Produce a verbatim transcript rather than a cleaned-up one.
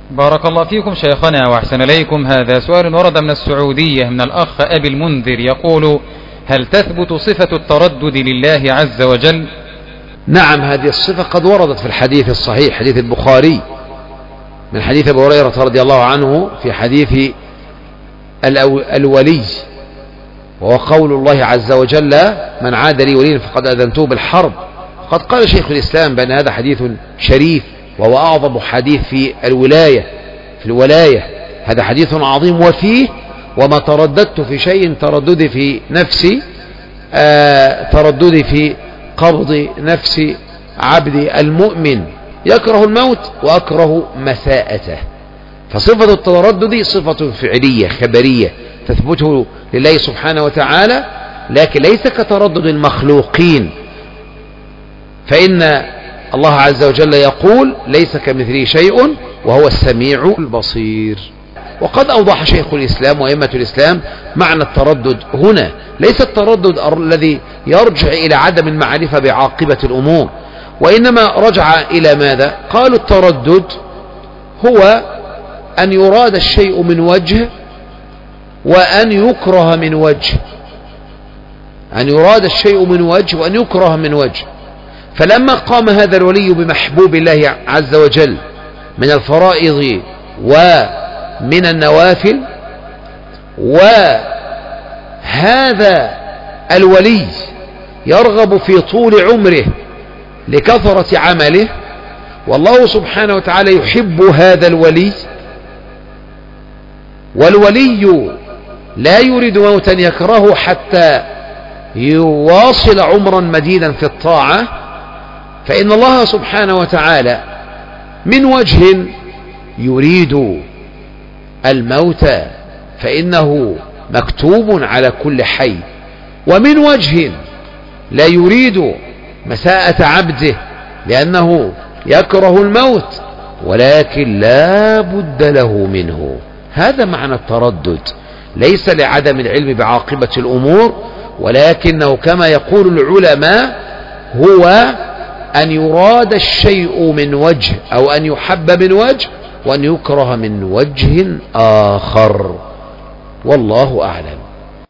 بارك الله فيكم شيخنا وأحسن إليكم. هذا سؤال ورد من السعودية من الأخ أبي المنذر يقول: هل تثبت صفة التردد لله عز وجل؟ نعم، هذه الصفة قد وردت في الحديث الصحيح، حديث البخاري من حديث أبي هريرة رضي الله عنه في حديث الولي، وهو قول الله عز وجل: من عاد لي وليا فقد أذنته بالحرب. قد قال شيخ الإسلام بأن هذا حديث شريف، وهو أعظم حديث في الولاية في الولاية هذا حديث عظيم، وفيه: وما ترددت في شيء ترددي في نفسي آه ترددي في قبض نفس عبدي المؤمن يكره الموت وأكره مساءته. فصفة التردد صفة فعلية خبرية تثبته لله سبحانه وتعالى، لكن ليس كتردد المخلوقين، فإن الله عز وجل يقول: ليس كمثله شيء وهو السميع البصير. وقد أوضح شيخ الإسلام وأئمة الإسلام معنى التردد هنا، ليس التردد الذي يرجع إلى عدم المعرفة بعاقبة الأمور، وإنما رجع إلى ماذا؟ قالوا التردد هو أن يراد الشيء من وجه وأن يكره من وجه، أن يراد الشيء من وجه وأن يكره من وجه. فلما قام هذا الولي بمحبوب الله عز وجل من الفرائض ومن النوافل، وهذا الولي يرغب في طول عمره لكثرة عمله، والله سبحانه وتعالى يحب هذا الولي، والولي لا يريد موتا يكرهه حتى يواصل عمرا مديدا في الطاعة، فإن الله سبحانه وتعالى من وجه يريد الموت فإنه مكتوب على كل حي، ومن وجه لا يريد مساءة عبده لأنه يكره الموت ولكن لا بد له منه. هذا معنى التردد، ليس لعدم العلم بعاقبة الأمور، ولكنه كما يقول العلماء هو أن يراد الشيء من وجه، أو أن يحب من وجه وأن يكره من وجه آخر، والله أعلم.